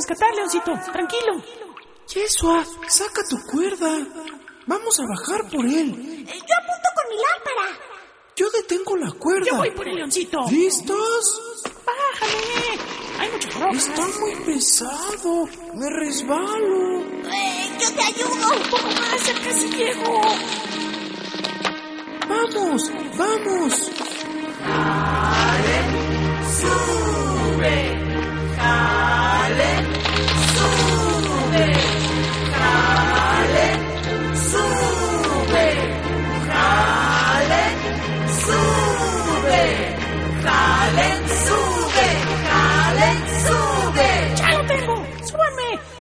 rescatar, Leoncito. Tranquilo. Yeshua, saca tu cuerda. Vamos a bajar por él. Yo apunto con mi lámpara. Yo detengo la cuerda. Yo voy por el Leoncito. ¿Listos? Bájale. Hay mucha ropa. Está muy pesado. Me resbalo. Yo te ayudo. Un poco más, ya casi llego. ¡Vamos! ¡Vamos! ¡Sube!